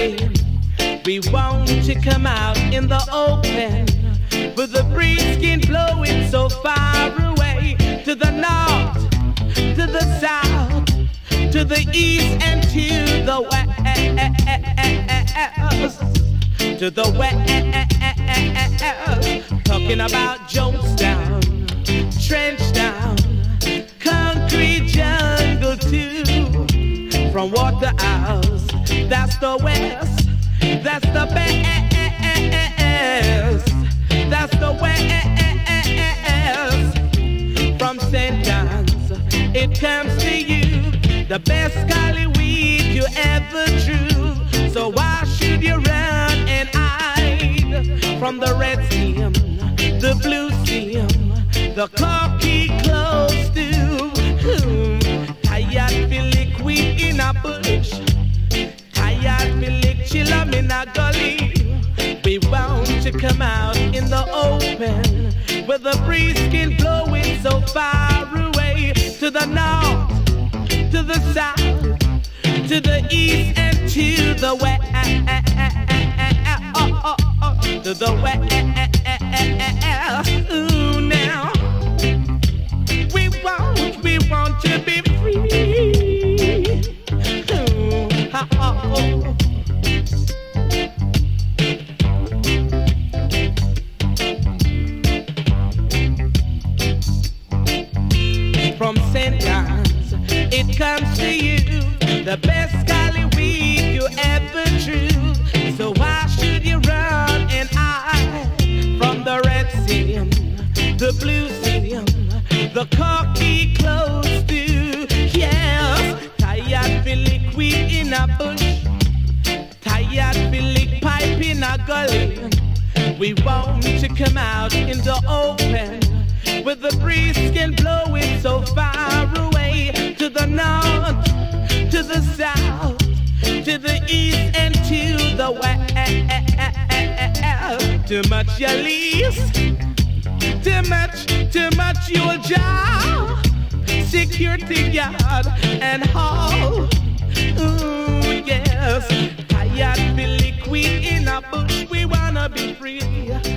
Scully. We want to come out in the open with the breeze skin blowing so far away, to the north, to the south, to the east and to the west, to the west. Talking about Jonestown, Trenchtown, concrete jungle too. From Waterhouse, that's the west, that's the best, that's the west. From St. John's, it comes to you, the best Cali weed you ever drew. So why should you run and hide from the red seam, the blue seam, the cocky close to? Tired feel liquid in a bush, tired feel like chillum in a gully. We want to come out in the open with the breeze skin blowing so far away, to the north, to the south, to the east and to the west, to the west. Ooh, now we want to be free. Ooh, From St. John's, it comes to you, the best Cali weed you ever drew. So why should you run and hide from the red seam, the blue seam, the cocky close to? Yes, tired feel liquid in a bush, tired feel like pipe in a gully. We want to come out in the open with the breeze skin blowing so far away, to the north, to the south, to the east and to the west. Too much your lease, too much your job, security guard and hall. Ooh, yes, tired feel liquid in a bush, we wanna be free.